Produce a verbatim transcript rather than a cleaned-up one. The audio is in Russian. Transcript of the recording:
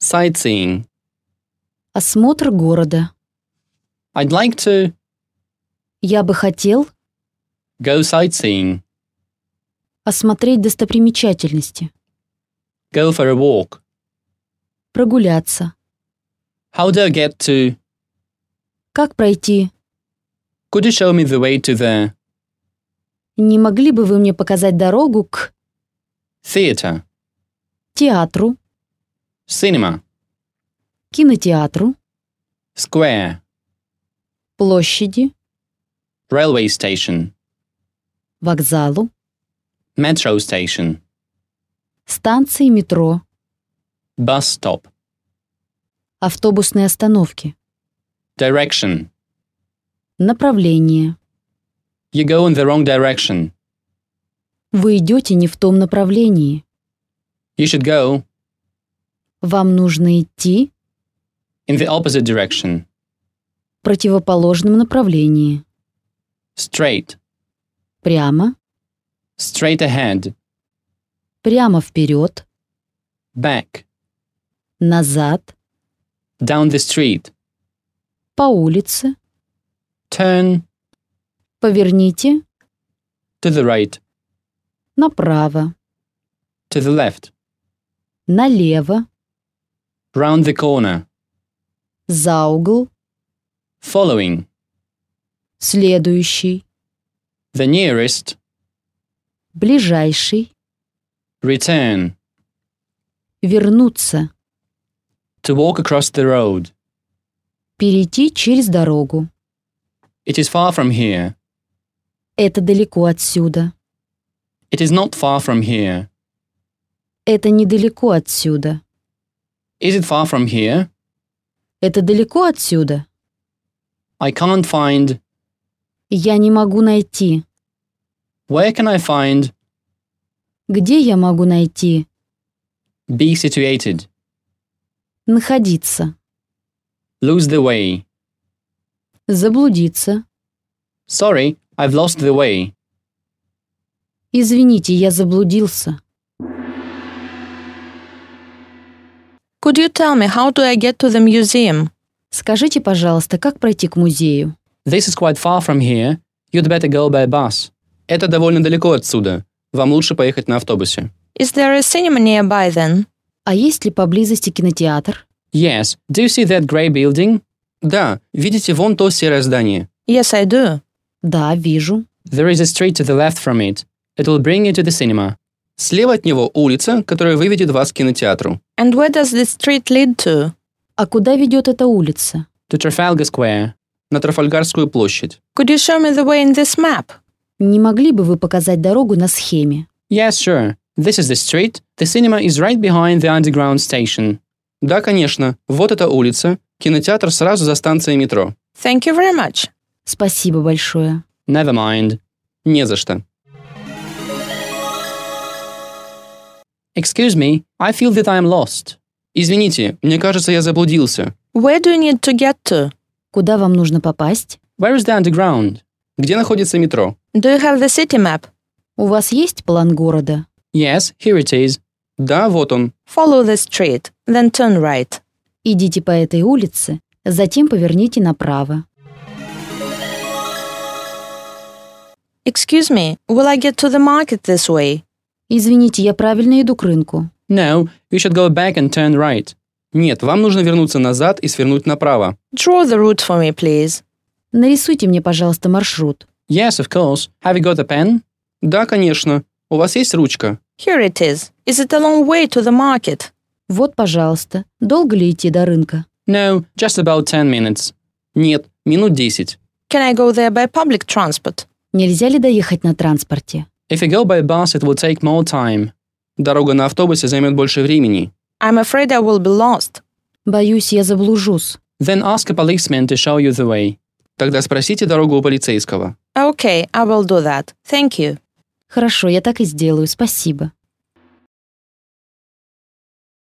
Sightseeing. Осмотр города. I'd like to Я бы хотел go sightseeing. осмотреть достопримечательности. Go for a walk. Прогуляться. How do I get to? Как пройти? Could you show me the way to there? Не могли бы вы мне показать дорогу к Theatre. театру, Cinema. кинотеатру, Square. площади, Railway station. вокзалу, Metro station. станции метро, Bus stop. автобусные остановки, Direction. направление. You go in the wrong direction. Вы идете не в том направлении. You should go Вам нужно идти in the opposite direction. в противоположном направлении. Straight. Прямо, Straight ahead. прямо вперед, Back. назад, Down the street. по улице, Turn поверните to the right. направо, To the left. налево, Round the corner. за угол, Following. следующий, The nearest. ближайший, Return. вернуться, To walk across the road. перейти через дорогу. It is far from here. Это далеко отсюда. It is not far from here. Это недалеко отсюда. Is it far from here? Это далеко отсюда. I can't find. Я не могу найти. Where can I find? Где я могу найти? Be situated. Находиться. Lose the way. Заблудиться. Sorry, I've lost the way. Извините, я заблудился. Could you tell me how do I get to the museum? Скажите, пожалуйста, как пройти к музею? This is quite far from here. You'd better go by bus. Это довольно далеко отсюда. Вам лучше поехать на автобусе. Is there a cinema nearby then? А есть ли поблизости кинотеатр? Yes. Do you see that grey building? Да. Видите вон то серое здание? Yes, I do. Да, вижу. There is a street to the left from it. It will bring you to the cinema. Слева от него улица, которая выведет вас к кинотеатру. And where does this street lead to? А куда ведет эта улица? To Trafalgar Square. На Трафальгарскую площадь. Could you show me the way in this map? Не могли бы вы показать дорогу на схеме? Yes, sure. This is the street. The cinema is right behind the underground station. Да, конечно. Вот эта улица. Кинотеатр сразу за станцией метро. Thank you very much. Спасибо большое. Never mind. Не за что. Excuse me, I feel that I am lost. Извините, мне кажется, я заблудился. Where do you need to get to? Куда вам нужно попасть? Where is the underground? Где находится метро? Do you have the city map? У вас есть план города? Yes, here it is. Да, вот он. Follow the street, then turn right. Идите по этой улице, затем поверните направо. Excuse me, will I get to the market this way? Извините, я правильно иду к рынку. No, you should go back and turn right. Нет, вам нужно вернуться назад и свернуть направо. Draw the route for me, please. Нарисуйте мне, пожалуйста, маршрут. Yes, of course. Have you got a pen? Да, конечно. У вас есть ручка? Here it is. Is it a long way to the market? Вот, пожалуйста. Долго ли идти до рынка? No, just about ten minutes. Нет, минут десять. Can I go there by public transport? Нельзя ли доехать на транспорте? If you go by bus, it will take more time. Дорога на автобусе займет больше времени. I'm afraid I will be lost. Боюсь, я заблужусь. Then ask a policeman to show you the way. Тогда спросите дорогу у полицейского. Okay, I will do that. Thank you. Хорошо, я так и сделаю, спасибо.